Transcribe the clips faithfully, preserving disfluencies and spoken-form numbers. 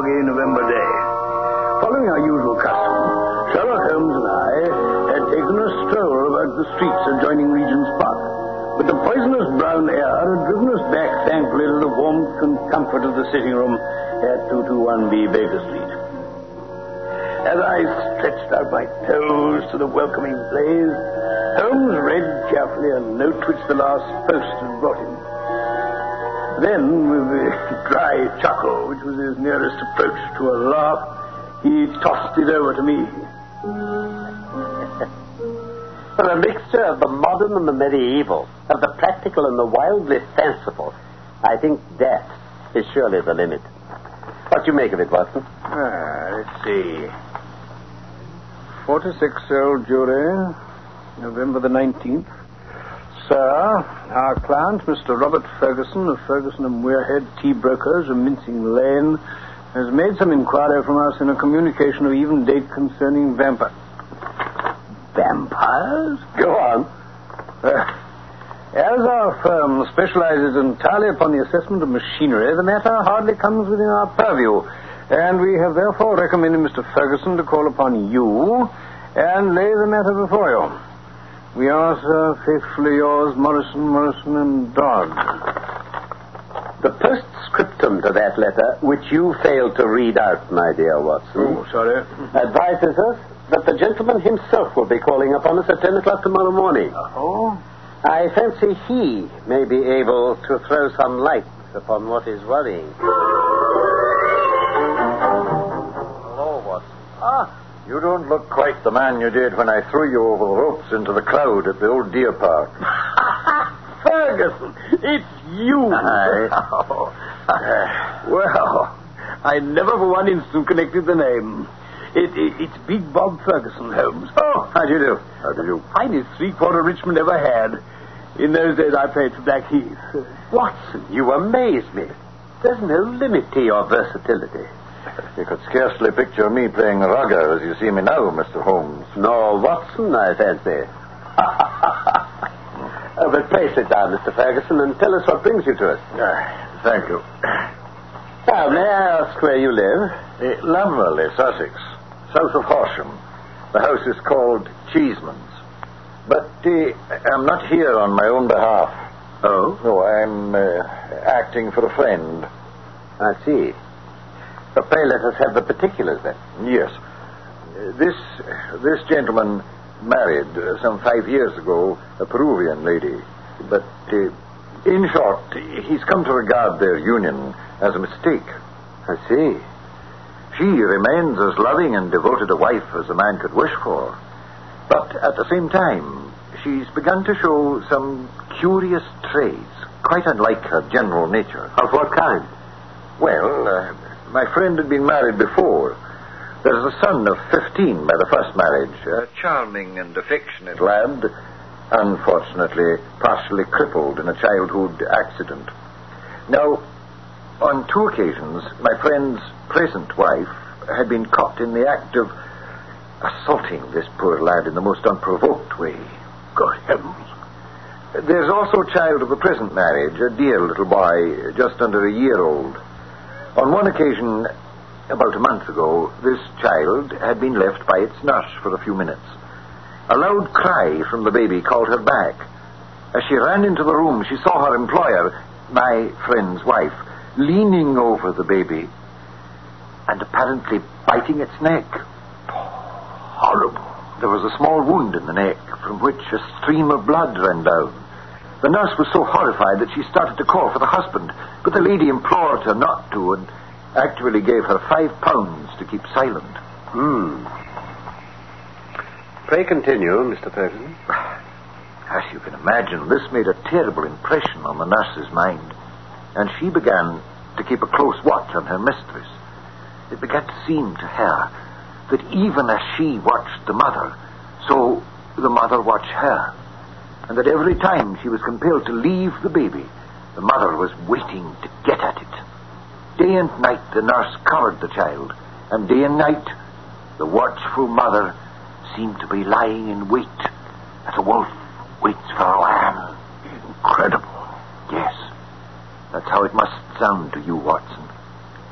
foggy November day. Following our usual custom, Sherlock Holmes and I had taken a stroll about the streets adjoining Regent's Park. But the poisonous brown air had driven us back, thankfully, to the warmth and comfort of the sitting room at two twenty-one B Baker Street. As I stretched out my toes to the welcoming blaze, Holmes read carefully a note which the last post had brought him. Then, with a dry chuckle, which was his nearest approach to a laugh, he tossed it over to me. For a mixture of the modern and the medieval, of the practical and the wildly fanciful, I think death is surely the limit. What do you make of it, Watson? Ah, let's see. forty-six old jury, November the nineteenth. Sir, our client, Mister Robert Ferguson of Ferguson and Weirhead Tea Brokers of Mincing Lane, has made some inquiry from us in a communication of even date concerning vampires. Vampires? Go on. Uh, as our firm specializes entirely upon the assessment of machinery, the matter hardly comes within our purview, and we have therefore recommended Mister Ferguson to call upon you and lay the matter before you. We are, sir, faithfully yours, Morrison, Morrison and Dodd. The postscriptum to that letter, which you failed to read out, my dear Watson. Oh, sorry. Advises us that the gentleman himself will be calling upon us at ten o'clock tomorrow morning. Oh? I fancy he may be able to throw some light upon what is worrying. Hello, Watson. Ah, you don't look quite the man you did when I threw you over the ropes into the crowd at the old deer park. Ferguson, it's you. Aye. uh, well, I never for one instant connected the name. It, it, it's Big Bob Ferguson, Holmes. Oh, how do you do? How do you? Finest three-quarter Richmond ever had. In those days, I played for Blackheath. Watson, you amaze me. There's no limit to your versatility. You could scarcely picture me playing rugger as you see me now, Mister Holmes. Nor Watson, I fancy. Oh, but pray sit down, Mister Ferguson, and tell us what brings you to us. Uh, thank you. Now, may I ask where you live? Uh, Lammerley, Sussex, south of Horsham. The house is called Cheeseman's. But uh, I'm not here on my own behalf. Oh? No, I'm uh, acting for a friend. I see. But pray let us have the particulars, then. Yes. Uh, this this gentleman married uh, some five years ago a Peruvian lady. But, uh, in short, he's come to regard their union as a mistake. I see. She remains as loving and devoted a wife as a man could wish for. But at the same time, she's begun to show some curious traits, quite unlike her general nature. Of what kind? Well, uh, my friend had been married before. There's a son of fifteen by the first marriage, a charming and affectionate lad, unfortunately partially crippled in a childhood accident. Now, on two occasions, my friend's present wife had been caught in the act of assaulting this poor lad in the most unprovoked way. Good heavens. There's also a child of the present marriage, a dear little boy, just under a year old. On one occasion, about a month ago, this child had been left by its nurse for a few minutes. A loud cry from the baby called her back. As she ran into the room, she saw her employer, my friend's wife, leaning over the baby and apparently biting its neck. Horrible. There was a small wound in the neck from which a stream of blood ran down. The nurse was so horrified that she started to call for the husband, but the lady implored her not to and actually gave her five pounds to keep silent. Hmm. Pray continue, Mister Ferguson. As you can imagine, this made a terrible impression on the nurse's mind, and she began to keep a close watch on her mistress. It began to seem to her that even as she watched the mother, so the mother watched her, and that every time she was compelled to leave the baby, the mother was waiting to get at it. Day and night the nurse covered the child, and day and night the watchful mother seemed to be lying in wait as a wolf waits for a lamb. Incredible. Yes, that's how it must sound to you, Watson.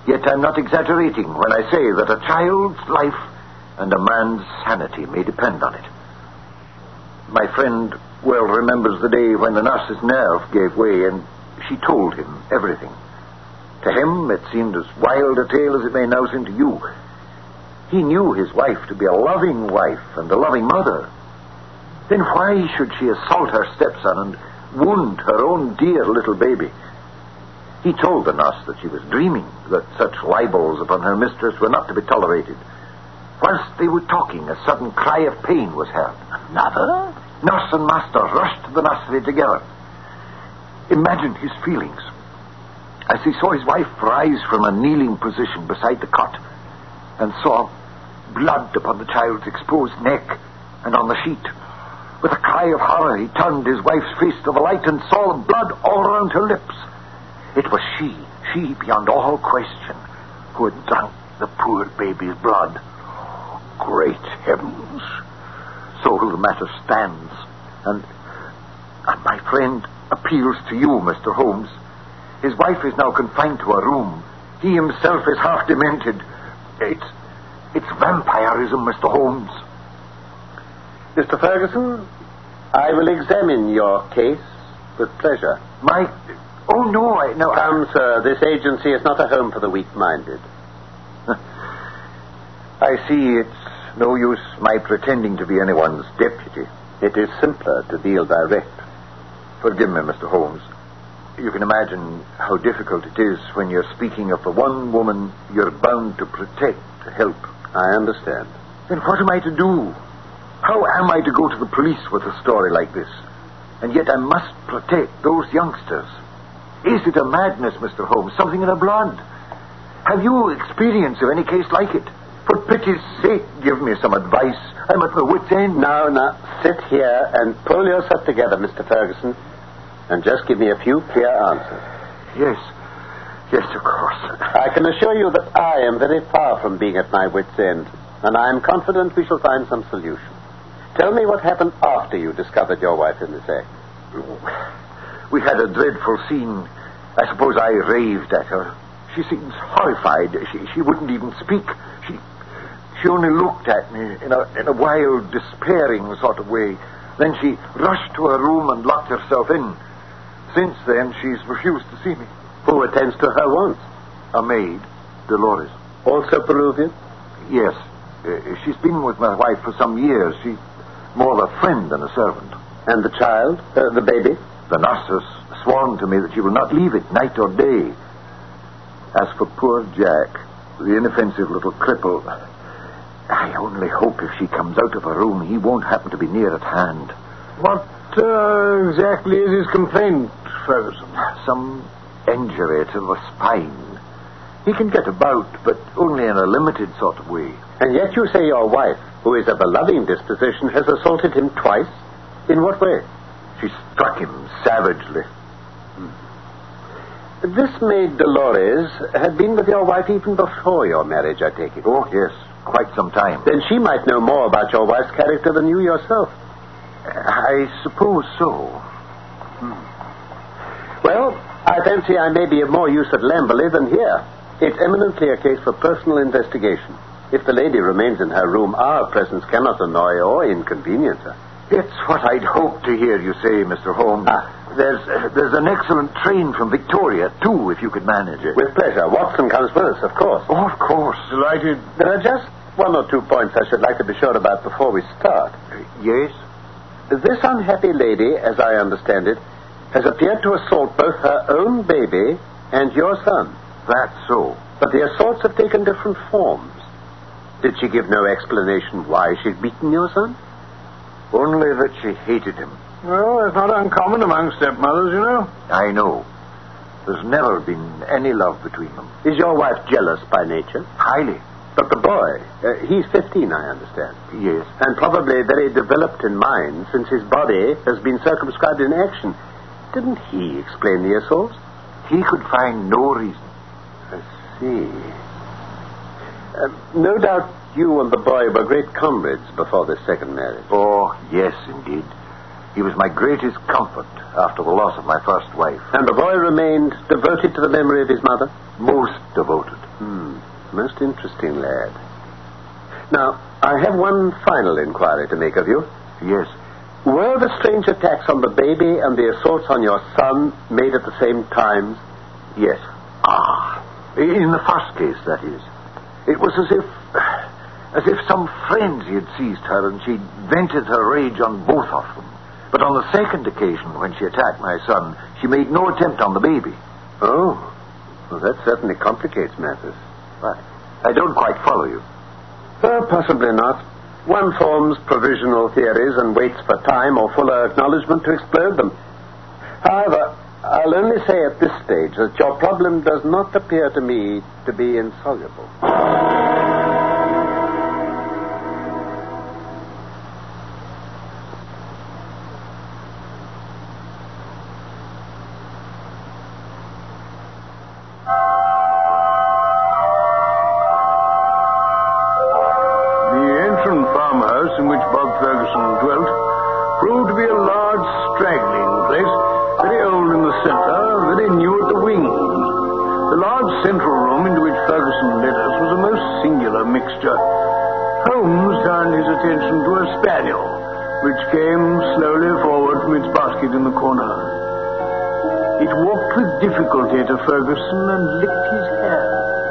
Yet I'm not exaggerating when I say that a child's life and a man's sanity may depend on it. My friend well remembers the day when the nurse's nerve gave way and she told him everything. To him, it seemed as wild a tale as it may now seem to you. He knew his wife to be a loving wife and a loving mother. Then why should she assault her stepson and wound her own dear little baby? He told the nurse that she was dreaming, that such libels upon her mistress were not to be tolerated. Whilst they were talking, a sudden cry of pain was heard. Another? Nurse and master rushed to the nursery together. Imagine his feelings as he saw his wife rise from a kneeling position beside the cot and saw blood upon the child's exposed neck and on the sheet. With a cry of horror, he turned his wife's face to the light and saw the blood all around her lips. It was she, she beyond all question, who had drunk the poor baby's blood. Great heavens! So the matter stands, and, and my friend appeals to you, Mister Holmes. His wife is now confined to a room. He himself is half demented. It's, it's vampirism, Mister Holmes. Mister Ferguson, I will examine your case with pleasure. My... Oh, no, I... No, Come, I... sir, this agency is not a home for the weak-minded. I see it's no use my pretending to be anyone's deputy. It is simpler to deal direct. Forgive me, Mister Holmes. You can imagine how difficult it is when you're speaking of the one woman you're bound to protect, to help. I understand. Then what am I to do? How am I to go to the police with a story like this? And yet I must protect those youngsters. Is it a madness, Mister Holmes? Something in the blood? Have you experience of any case like it? For pity's sake, give me some advice. I'm at my wit's end. Now, now, sit here and pull yourself together, Mister Ferguson, and just give me a few clear answers. Yes. Yes, of course. I can assure you that I am very far from being at my wit's end, and I am confident we shall find some solution. Tell me what happened after you discovered your wife in this act. We had a dreadful scene. I suppose I raved at her. She seems horrified. She, she wouldn't even speak. She she only looked at me in a, in a wild, despairing sort of way. Then she rushed to her room and locked herself in. Since then, she's refused to see me. Who attends to her wants? A maid, Dolores. Also Peruvian? Yes. Uh, she's been with my wife for some years. She's more of a friend than a servant. And the child? Uh, the baby? The nurse has sworn to me that she will not leave it night or day. As for poor Jack, the inoffensive little cripple, I only hope if she comes out of her room, he won't happen to be near at hand. What uh, exactly is his complaint, Ferguson? Some injury to the spine. He can get about, but only in a limited sort of way. And yet you say your wife, who is of a loving disposition, has assaulted him twice? In what way? She struck him savagely. Hmm. This maid Dolores had been with your wife even before your marriage, I take it. Oh, yes, quite some time. Then she might know more about your wife's character than you yourself. I suppose so. Hmm. Well, I fancy I may be of more use at Lamberley than here. It's eminently a case for personal investigation. If the lady remains in her room, our presence cannot annoy or inconvenience her. It's what I'd hoped to hear you say, Mister Holmes. Ah. There's uh, there's an excellent train from Victoria, too, if you could manage it. With pleasure. Watson comes with us, of course. Oh, of course. Delighted. There are just one or two points I should like to be sure about before we start. Uh, yes? This unhappy lady, as I understand it, has appeared to assault both her own baby and your son. That's so. But the assaults have taken different forms. Did she give no explanation why she'd beaten your son? Only that she hated him. Well, it's not uncommon among stepmothers, you know. I know. There's never been any love between them. Is your wife jealous by nature? Highly. But the boy, uh, he's fifteen, I understand. Yes. And probably very developed in mind, since his body has been circumscribed in action. Didn't he explain the assault? He could find no reason. I see. Uh, no doubt you and the boy were great comrades before this second marriage. Oh, yes, indeed. He was my greatest comfort after the loss of my first wife. And the boy remained devoted to the memory of his mother? Most devoted. Hmm. Most interesting lad. Now, I have one final inquiry to make of you. Yes. Were the strange attacks on the baby and the assaults on your son made at the same time? Yes. Ah. In the first case, that is. It was as if... as if some frenzy had seized her and she vented her rage on both of them. But on the second occasion, when she attacked my son, she made no attempt on the baby. Oh. Well, that certainly complicates matters. Right. I don't quite follow you. Uh, possibly not. One forms provisional theories and waits for time or fuller acknowledgement to explode them. However, I'll only say at this stage that your problem does not appear to me to be insoluble. Holmes turned his attention to a spaniel, which came slowly forward from its basket in the corner. It walked with difficulty to Ferguson and licked his hair.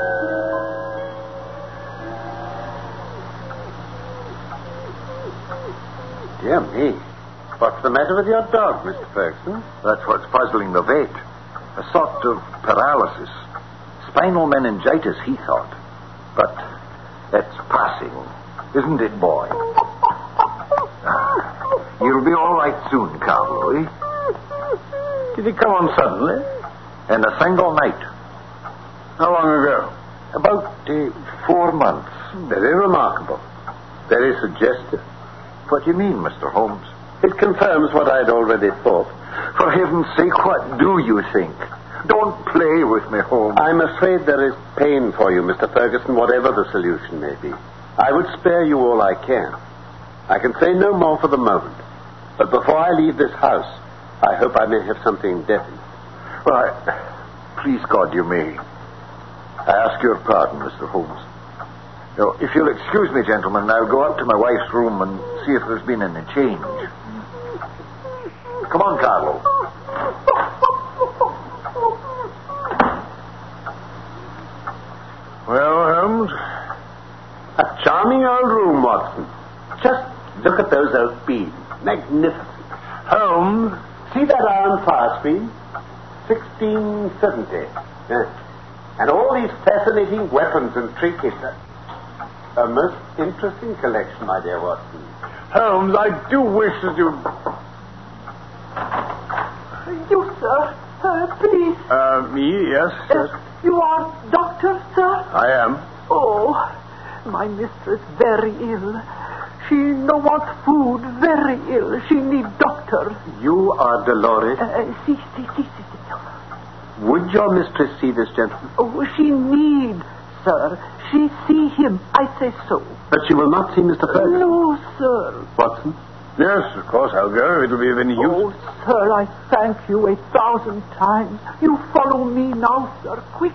Dear me. What's the matter with your dog, Mister Ferguson? That's what's puzzling the vet. A sort of paralysis. Spinal meningitis, he thought. But that's passing, isn't it, boy? Ah, you'll be all right soon, Carlo, eh? Did he come on suddenly? In a single night. How long ago? About uh, four months. Very remarkable. Very suggestive. What do you mean, Mister Holmes? It confirms what I'd already thought. For heaven's sake, what do you think? Don't play with me, Holmes. I'm afraid there is pain for you, Mister Ferguson, whatever the solution may be. I would spare you all I can. I can say no more for the moment. But before I leave this house, I hope I may have something definite. Why, please God, you may. I ask your pardon, Mister Holmes. Now, if you'll excuse me, gentlemen, I'll go up to my wife's room and see if there's been any change. Come on, Carlo. Well, Holmes? A charming old room, Watson. Just look at those oak beams. Magnificent. Holmes? See that iron fire screen? sixteen seventy. Yes. And all these fascinating weapons and trinkets. A most interesting collection, my dear Watson. Holmes, I do wish that you... You, sir. Uh, please. Uh, me, yes, yes. Uh, you are doctor, sir? I am. Oh, my mistress very ill. She no wants food, very ill. She need doctor. You are Dolores? Uh, si, si, si, si, si. Would your mistress see this gentleman? Oh, she need, sir. She see him. I say so. But she will not see Mister Ferguson? No, sir. Watson? Yes, of course, I'll go. It'll be of any use. Oh, sir, I thank you a thousand times. You follow me now, sir, quick.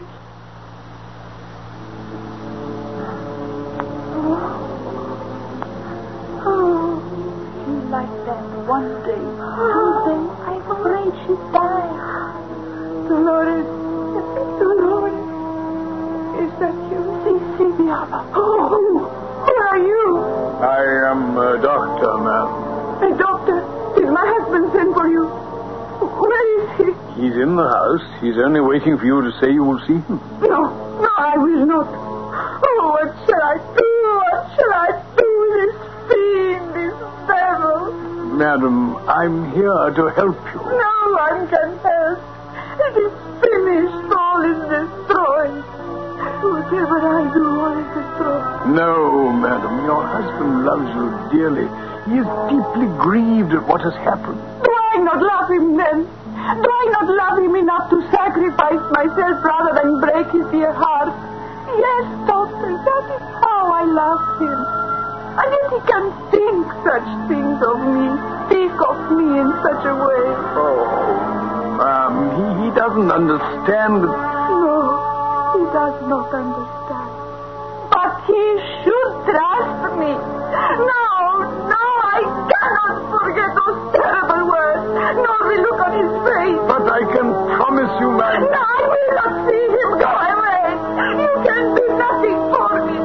Oh, she like that one day. Two days. I'm afraid she died. Dolores. Dolores. Is that you? Si, si, Diana. Oh, who are you? I am a doctor, ma'am. Hey, doctor, did my husband send for you? Where is he? He's in the house. He's only waiting for you to say you will see him. No, no, I will not. Oh, what shall I do? What shall I do? This fiend, this devil. Madam, I'm here to help you. No one can help. It is finished. All is destroyed. Whatever I do, all is destroyed. No, madam. Your husband loves you dearly. He is deeply grieved at what has happened. Do I not love him then? Do I not love him enough to sacrifice myself rather than break his dear heart? Yes, doctor, that is how I love him. And yet he can think such things of me. Speak think of me in such a way? Oh, um, he, he doesn't understand. No, he does not understand. But he should trust me. No, no, I cannot forget those terrible words, nor the look on his face. But I can promise you, ma'am. No, I will not see him go away. You can do nothing for me.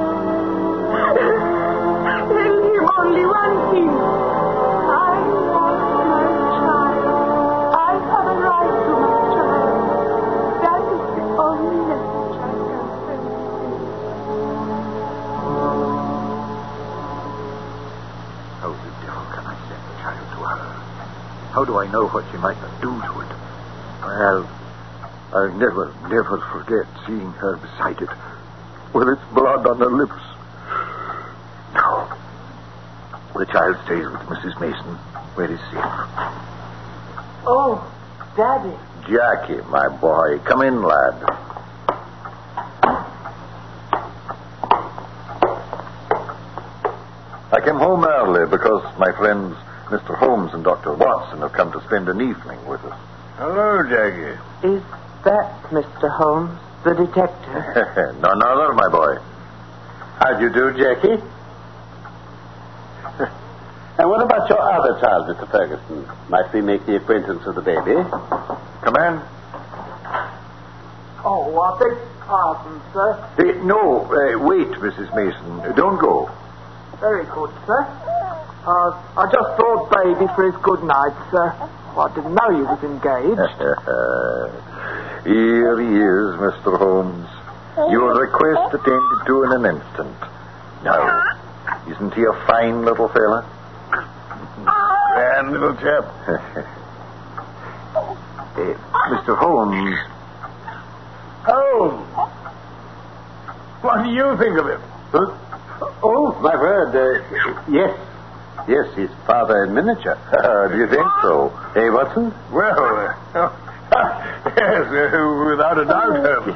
Tell him only one thing. I want my child. I have a right to my child. That is the only message I can send him. How the devil can I send the child to her? How do I know what she might not do to it? Well, I'll never, never forget seeing her beside it, with its blood on her lips. No. The child stays with Missus Mason, where he's safe. Oh, Daddy. Jackie, my boy, come in, lad. I came home early because my friends Mister Holmes and Doctor Watson have come to spend an evening with us. Hello, Jackie. Is that Mister Holmes, the detective? None other, my boy. How do you do, Jackie? And what about your other child, Mister Ferguson? Might we make the acquaintance of the baby? Come in. Oh, I beg pardon, sir. Hey, no, uh, wait, Missus Mason. Don't go. Very good, sir. Uh, I just brought baby for his good night, sir. Well, I didn't know you was engaged. Here he is, Mister Holmes. Your request attended to in an instant. Now, isn't he a fine little fella? Grand little chap. uh, Mister Holmes. Oh. What do you think of him? Huh? Oh, my word. Uh, yes. Yes, he's father in miniature. Uh, do you think so? Hey, Watson? Well, uh, yes, uh, without a doubt.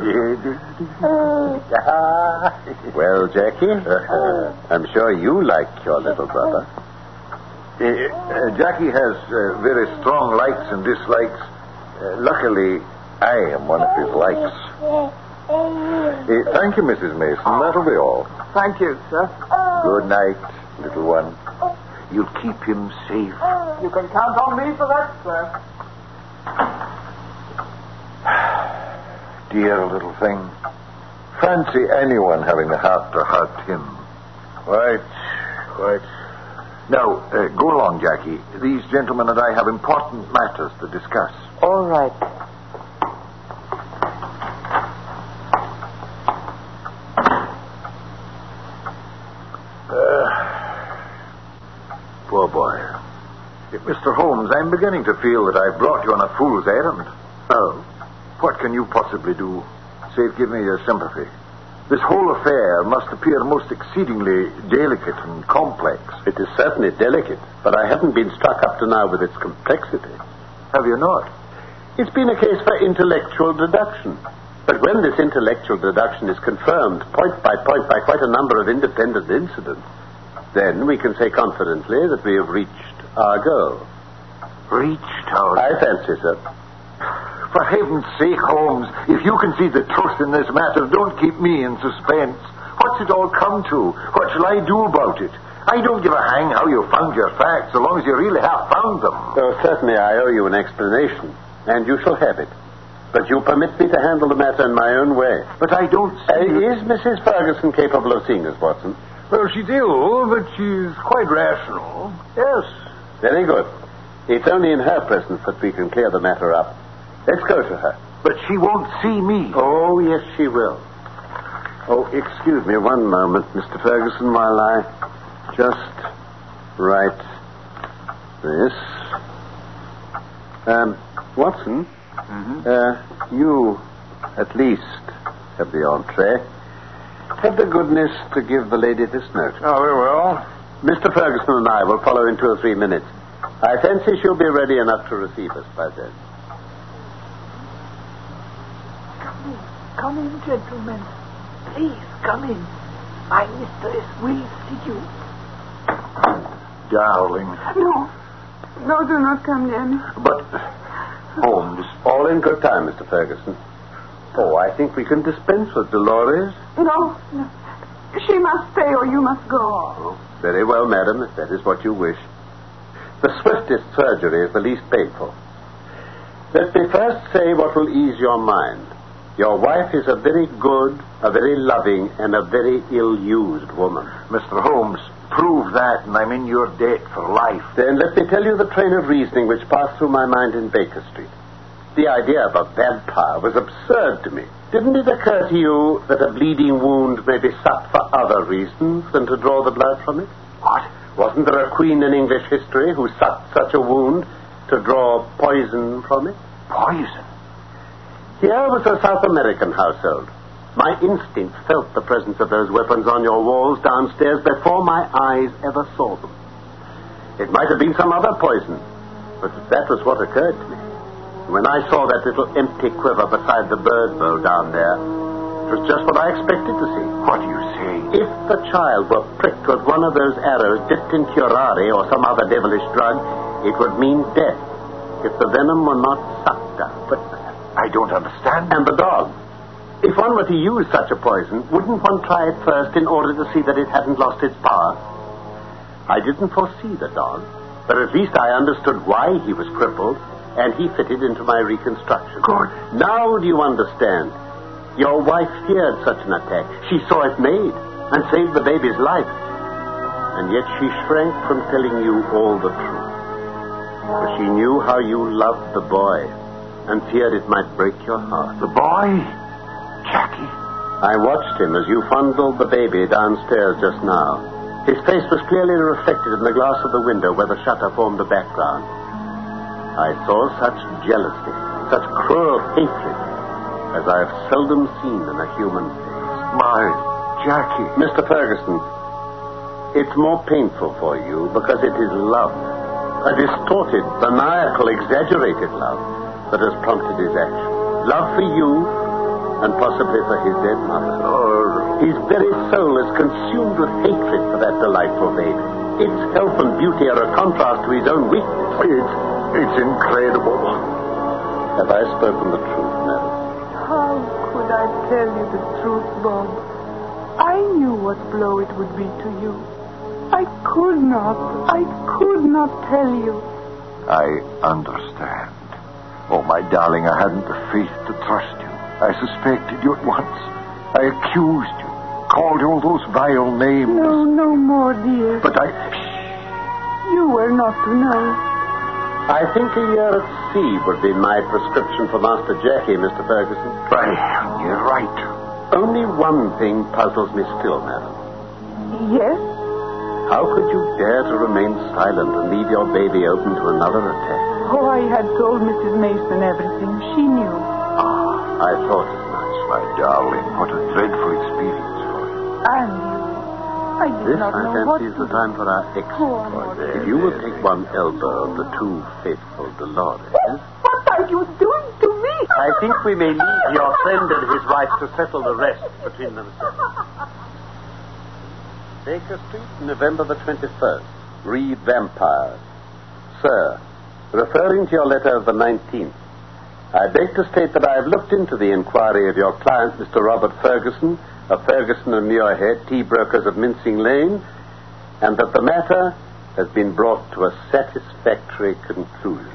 Well, Jackie, I'm sure you like your little brother. Uh, uh, Jackie has uh, very strong likes and dislikes. Uh, luckily, I am one of his likes. Uh, thank you, Missus Mason. That'll be all. Thank you, sir. Good night, little one. You'll keep him safe. You can count on me for that, sir. Dear little thing. Fancy anyone having the heart to hurt him. Quite, quite. Now, uh, go along, Jackie. These gentlemen and I have important matters to discuss. All right. Poor boy. Mister Holmes, I'm beginning to feel that I've brought you on a fool's errand. Oh? What can you possibly do, save give me your sympathy? This whole affair must appear most exceedingly delicate and complex. It is certainly delicate, but I haven't been struck up to now with its complexity. Have you not? It's been a case for intellectual deduction. But when this intellectual deduction is confirmed point by point by quite a number of independent incidents, then we can say confidently that we have reached our goal. Reached our... I fancy so. For heaven's sake, Holmes, if you can see the truth in this matter, don't keep me in suspense. What's it all come to? What shall I do about it? I don't give a hang how you found your facts, so long as you really have found them. Oh, certainly I owe you an explanation, and you shall have it. But you permit me to handle the matter in my own way. But I don't see... Uh, is Missus Ferguson capable of seeing us, Watson? Well, she's ill, but she's quite rational. Yes. Very good. It's only in her presence that we can clear the matter up. Let's go to her. But she won't see me. Oh, yes, she will. Oh, excuse me one moment, Mister Ferguson, while I just write this. Um, Watson, Mm-hmm. uh, you at least have the entree. Have the goodness to give the lady this note. Oh, very well. Mister Ferguson and I will follow in two or three minutes. I fancy she'll be ready enough to receive us by then. Come in. Come in, gentlemen. Please, come in. My mistress will see you. Darling. No. No, do not come near me. But, Holmes... All in good time, Mister Ferguson. Oh, I think we can dispense with Dolores. No, no. She must stay or you must go. Oh, very well, madam, if that is what you wish. The swiftest surgery is the least painful. Let me first say what will ease your mind. Your wife is a very good, a very loving, and a very ill-used woman. Mister Holmes, prove that, and I'm in your debt for life. Then let me tell you the train of reasoning which passed through my mind in Baker Street. The idea of a vampire was absurd to me. Didn't it occur to you that a bleeding wound may be sucked for other reasons than to draw the blood from it? What? Wasn't there a queen in English history who sucked such a wound to draw poison from it? Poison? Here was a South American household. My instinct felt the presence of those weapons on your walls downstairs before my eyes ever saw them. It might have been some other poison, but that was what occurred to me. When I saw that little empty quiver beside the bird bow down there, it was just what I expected to see. What do you say? If the child were pricked with one of those arrows dipped in curare or some other devilish drug, it would mean death if the venom were not sucked out. But I don't understand. And the dog. If one were to use such a poison, wouldn't one try it first in order to see that it hadn't lost its power? I didn't foresee the dog, but at least I understood why he was crippled, and he fitted into my reconstruction. Good. Now do you understand? Your wife feared such an attack. She saw it made and saved the baby's life. And yet she shrank from telling you all the truth. For she knew how you loved the boy and feared it might break your heart. The boy? Jackie? I watched him as you fondled the baby downstairs just now. His face was clearly reflected in the glass of the window where the shutter formed the background. I saw such jealousy, such cruel hatred, as I have seldom seen in a human face. My Jackie. Mister Ferguson, it's more painful for you because it is love, a distorted, maniacal, exaggerated love that has prompted his action. Love for you and possibly for his dead mother. Oh. His very soul is consumed with hatred for that delightful baby. Its health and beauty are a contrast to his own weakness. It's, it's incredible. Have I spoken the truth, madam? How could I tell you the truth, Bob? I knew what blow it would be to you. I could not, I could not tell you. I understand. Oh, my darling, I hadn't the faith to trust you. I suspected you at once. I accused you, called you all those vile names. No, no more, dear. But I... You were not to know. I think a year at sea would be my prescription for Master Jackie, Mister Ferguson. Right, you're right. Only one thing puzzles me still, madam. Yes? How could you dare to remain silent and leave your baby open to another attack? Oh, I had told Missus Mason everything. She knew. Ah, I thought as much. My darling, what a dreadful experience for you. And you. I did This, not I know what fancy, is to the time for our Poor exploit. Mother. If you will take one elbow of the too faithful Dolores. What are you doing to me? I think we may leave your friend and his wife to settle the rest between themselves. Baker Street, November the twenty-first. Read Vampires. Sir, referring to your letter of the nineteenth, I beg to state that I have looked into the inquiry of your client, Mister Robert Ferguson, of Ferguson and Muirhead, tea brokers of Mincing Lane, and that the matter has been brought to a satisfactory conclusion.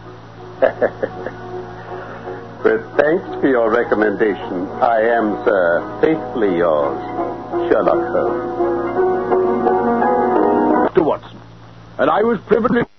With thanks for your recommendation, I am, sir, faithfully yours, Sherlock Holmes. Doctor Watson, and I was privileged...